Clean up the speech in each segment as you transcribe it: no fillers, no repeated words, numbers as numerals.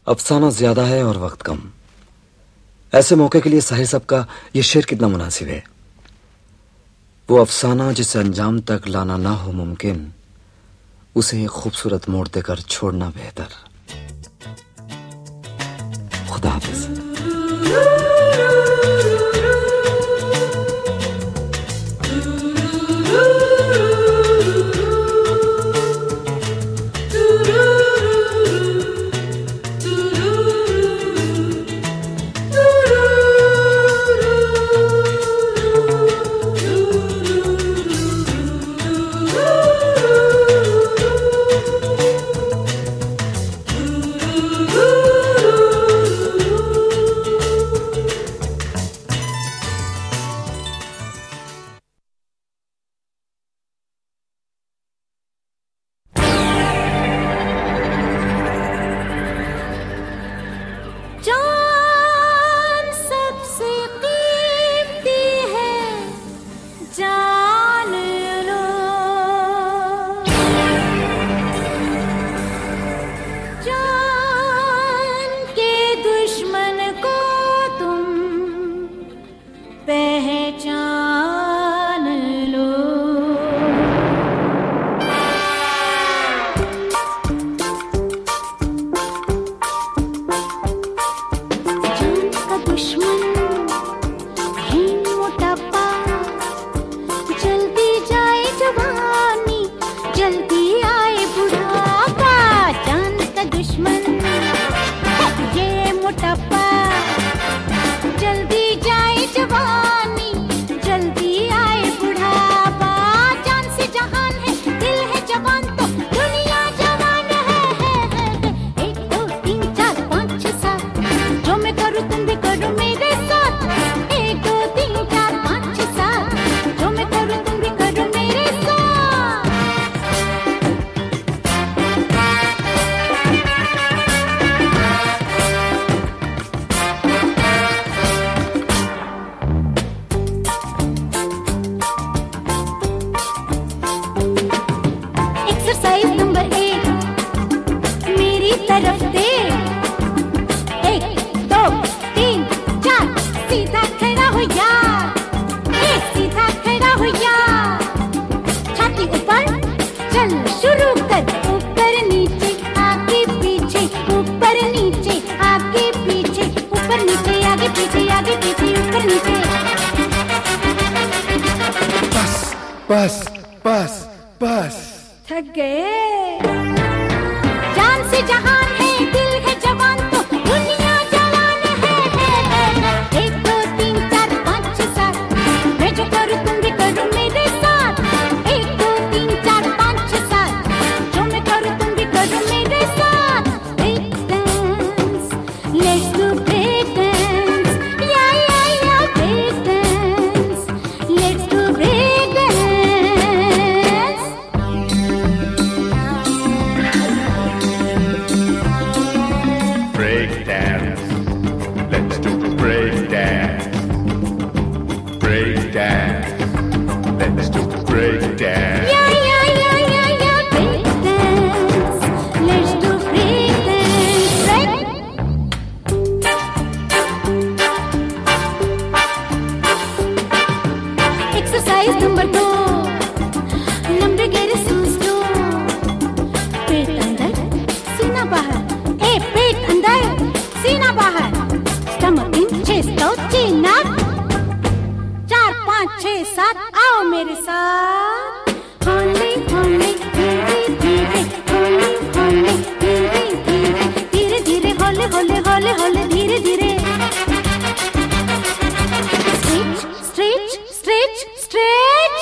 अफसाना ज्यादा है और वक्त कम। ऐसे मौके के लिए साहिर साहब का यह शेर कितना मुनासिब है। वो अफसाना जिसे अंजाम तक लाना ना हो मुमकिन, उसे एक खूबसूरत मोड़ देकर छोड़ना बेहतर। खुदा हाफिज। बस बस बस थक गए। जान से जहान है, दिल है जवान, तो दुनिया जवान है। 1 2 3 4 5 6 7, मैं जो करूँ तुम भी करो मेरे साथ। 1 2 3 4 5 6 7, जो मैं करूँ तुम भी करो मेरे साथ। Break dance, let's do break dance, या break dance, let's do break dance. break dance. Let's do break dance. Break dance. Let's do break dance. Break dance. Let's do break dance. Exercise number 2. लंबे गहरे सांस लो। पेट अंदर, सीना बाहर। पेट अंदर, सीना बाहर। Stomach in, chest out, chin up. 4 5 6 7, आओ मेरे साथ। होले होले धीरे धीरे, होले होले धीरे धीरे, धीरे धीरे होले होले होले होले धीरे धीरे। Stretch stretch stretch stretch.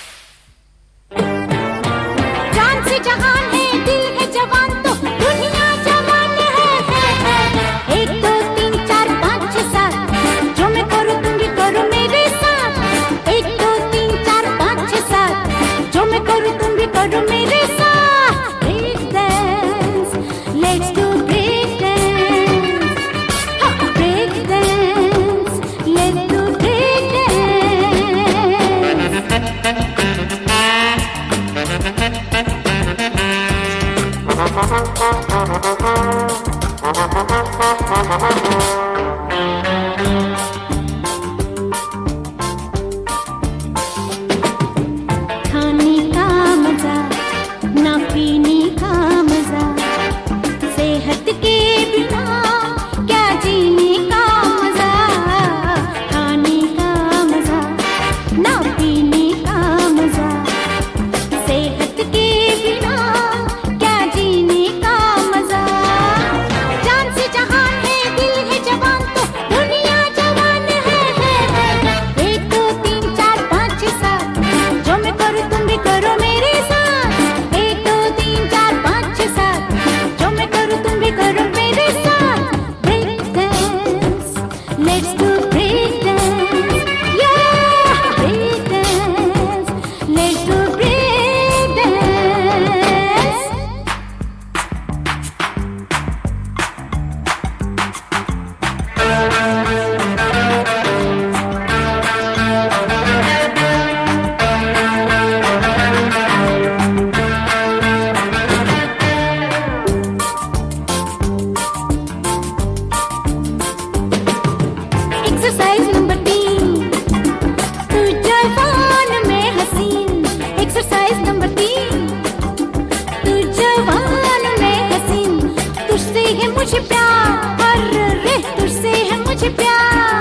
जान से जहान है, दिल है जवान, तो दुनिया जवान है। 1 2 3 4 5 6 7, जो मैं करूँ तुम भी करो मेरे साथ। 1 2 3 4 5 6 7, जो मैं करूँ तुम भी करो मेरे साथ। Break dance, let's do break dance. है मुझे प्यार, अरे रे तुझसे है मुझे प्यार।